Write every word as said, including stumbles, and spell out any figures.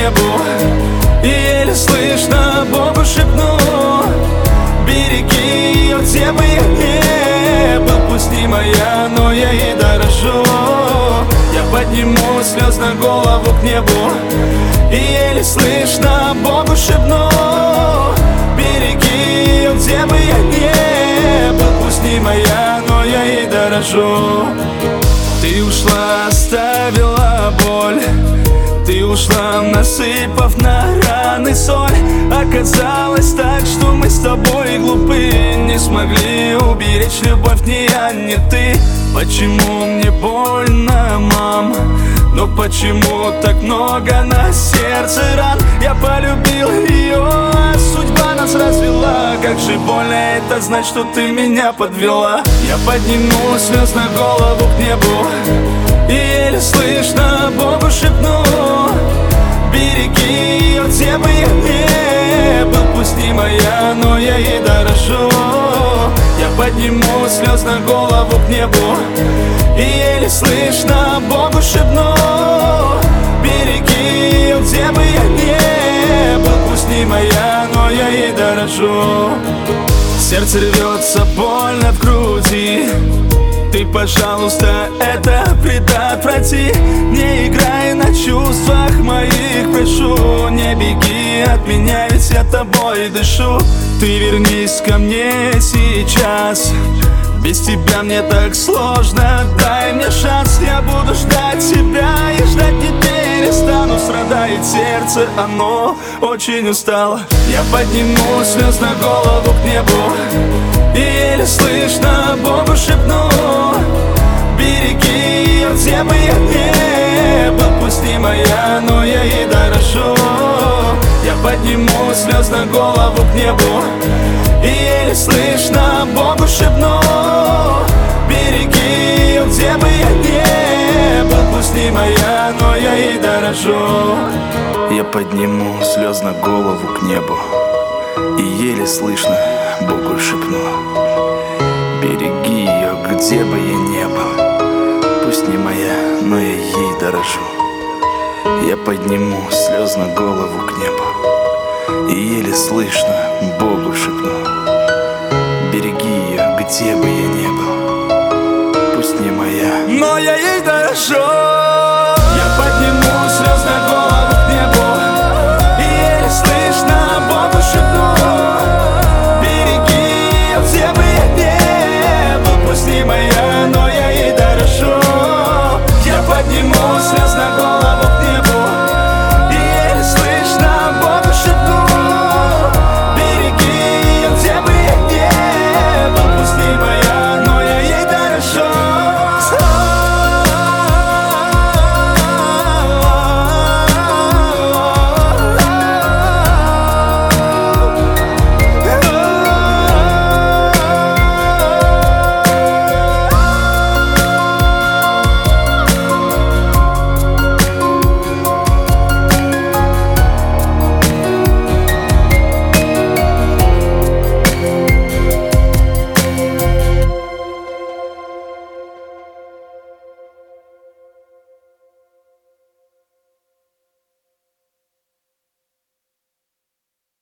небу, и еле слышно Богу шепну: береги ее, где бы я не был. Пусть не моя, но я ей дорожу. Я подниму слез на голову к небу, и еле слышно Богу шепну: береги ее, где бы я не был. Пусть не моя, но я ей дорожу. Ты ушла, оставила боль, ты ушла, насыпав на раны соль. Оказалось так, что мы с тобой глупы, не смогли уберечь любовь ни я, ни ты. Почему мне больно, мам? Но почему так много на сердце ран? Я полюбил ее, а судьба нас развела. Как же больно это знать, что ты меня подвела. Я подниму слез на голову к небу, и еле слышно Богу шепну: береги ее, где бы я не был. Пусть не моя, но я ей дорожу. Я подниму слез на голову к небу, и еле слышно Богу шепну: береги ее, где бы я не был. Пусть не моя, но я ей дорожу. Сердце рвется больно в груди, ты, пожалуйста, это предотврати. Не играй на чувствах моих, прошу. Не беги от меня, ведь я тобой дышу. Ты вернись ко мне сейчас, без тебя мне так сложно. Дай мне шанс, я буду ждать тебя и ждать не перестану. Страдает сердце, оно очень устало. Я подниму слез на голову к небу, и еле слышно Богу шепну: береги ее, где бы я не был. Пусть не моя, но я ей дорожу. Я подниму слез на голову к небу, и еле слышно Богу шепну: береги ее, где бы я не был. Пусть не моя, но я ей дорожу. Я подниму слез на голову к небу, и еле слышно Богу шепну: береги ее, где бы я не был. Пусть не моя, но я ей дорожу. Я подниму слез на голову к небу, и еле слышно Богу шепну: береги ее, где бы я не был.